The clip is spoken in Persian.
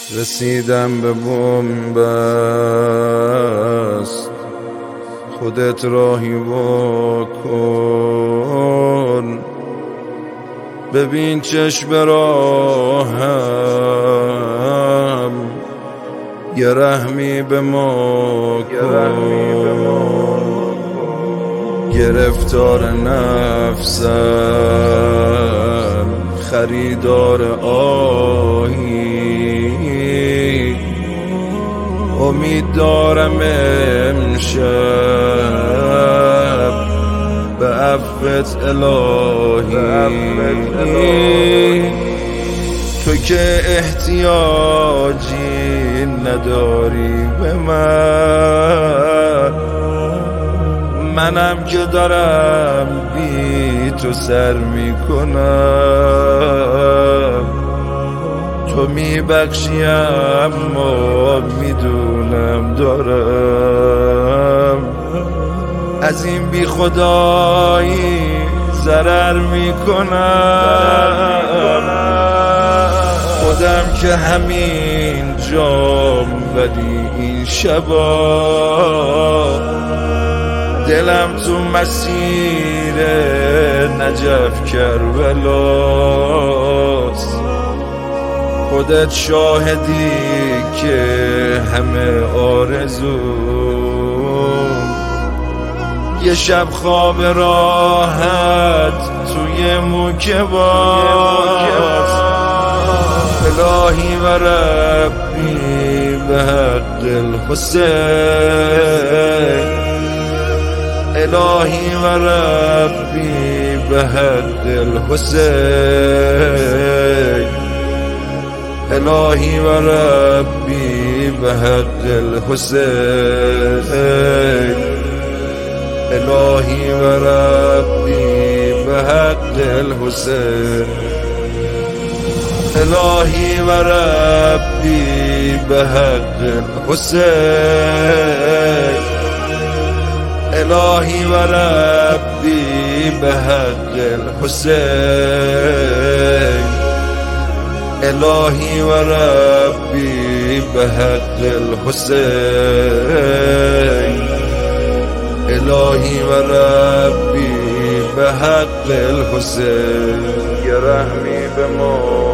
رسیدم به بنبست، خودت راهی بکن، ببین چشم راهم، یه رحمی به ما کن. گرفتار نفسم، خریدار آهی، امید دارم امشب به عفوت الهی. تو که احتیاجی نداری به منم که دارم بی تو سر میکنم. تو میبخشی اما میدونم دارم از این بی خدایی ضرر میکنم. خودم که همین جام ولی این شبا دلم تو مسیر نجف کربلاست. خودت شاهدی که همه آرزوم یه شب خواب راحت توی موکباست. الهی و ربی به حق الحسین، الهی و ربی به حق الحسین، الهی و ربی به حق الحسین، الهی و ربی به حق الحسین، الهی و ربی به حق الحسین، الهی و ربی به حق الحسین، الهی و ربی به حق الحسین، الهی و ربی به حق الحسین. یه رحمی به ما